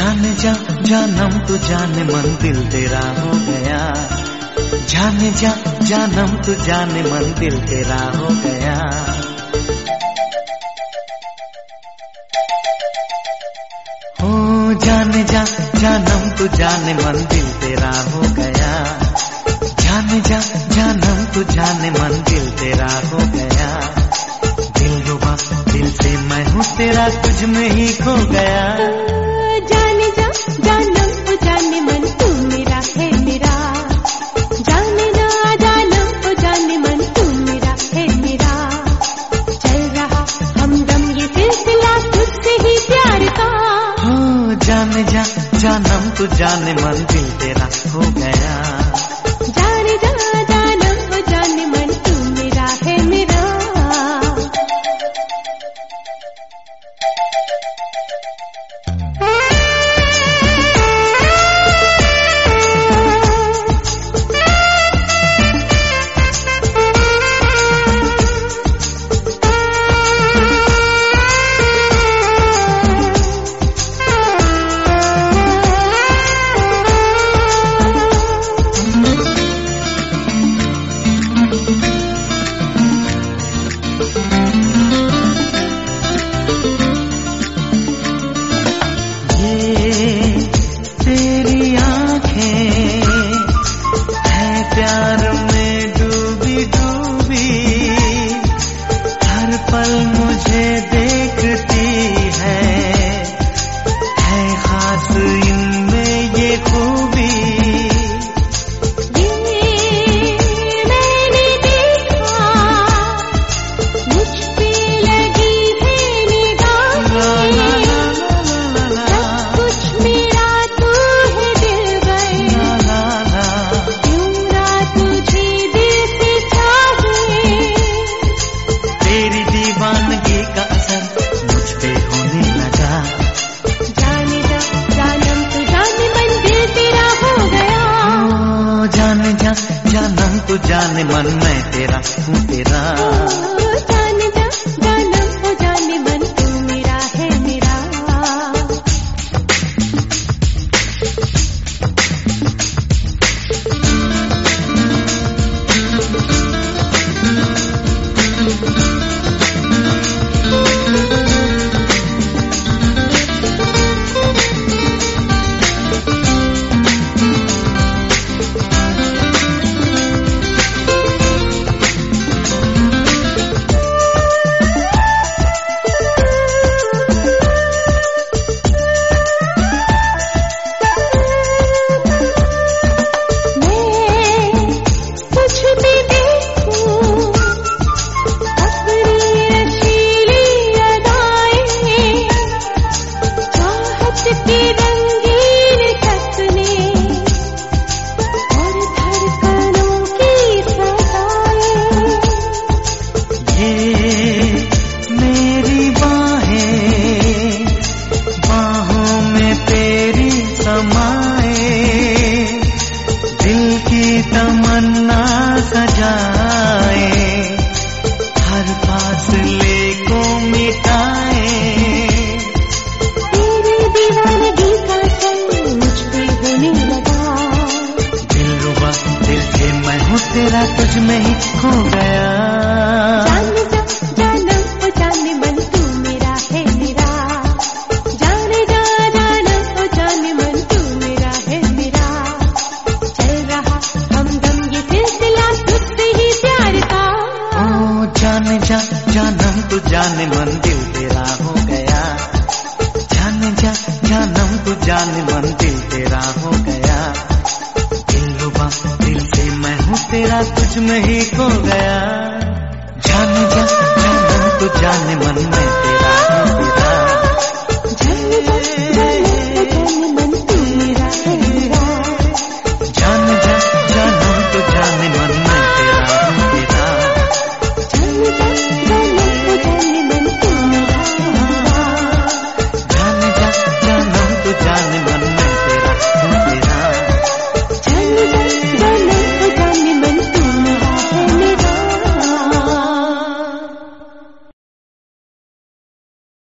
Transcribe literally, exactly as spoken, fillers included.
जाने जा जानम तू जाने मन दिल तेरा हो गया। जाने जा जानम तू जाने मन दिल तेरा हो गया। हो जाने जा जानम तू जाने मन दिल तेरा हो गया। जाने जा जानम तू जाने मन दिल तेरा हो गया। दिल रुबा दिल से मैं हूँ तेरा तुझ में ही खो गया। जाने जा जानम तू जाने मन तू मेरा है मेरा। जाने जा जानम तू जाने मन तू मेरा है मेरा। चल रहा हमदम ये सिलसिला तुझसे ही प्यार का। हो जाने जा जानम तू जाने मन दिल तेरा हो गया। जाने जा जानम तू जाने मन तू मेरा है मेरा। प्यार में डूबी डूबी हर पल मुझे देखती है। है खास इनमें ये खूबी। ये मैंने देखा मुझ पे लगी है निगाहें। सब कुछ मेरा तू है दिल दीवानगी का असर मुझ पे होने लगा। जाने जा जानम तू जाने मन दिल तेरा हो गया। ओ जाने जा जानम तू जाने मन मैं तेरा हूँ तेरा। जाने जा जानम तू जाने मन तू मेरा है मेरा। दिल की तमन्ना सजाए हर फासले को मिटाए। तेरी दीवानगी का असर मुझ पे होने लगा। दिल रुबा दिल से मैं हूँ तेरा तुझ में ही खो गया। जाने जा जानम तू जाने मन तू मेरा है मेरा। जाने जा जानम तू जाने मन तू मेरा है मेरा। चल रहा हमदम ये सिलसिला तुझसे ही प्यार का। ओ जाने जा जानम तू जाने मन दिल तेरा हो गया। जाने जा जानम तू जाने मन दिल तेरा हो गया। दिल रुबा दिल से मैं हूँ तेरा तुझ में ही खो गया। जाने जा जानम तू जाने मन में तेरा हूँ तेरा।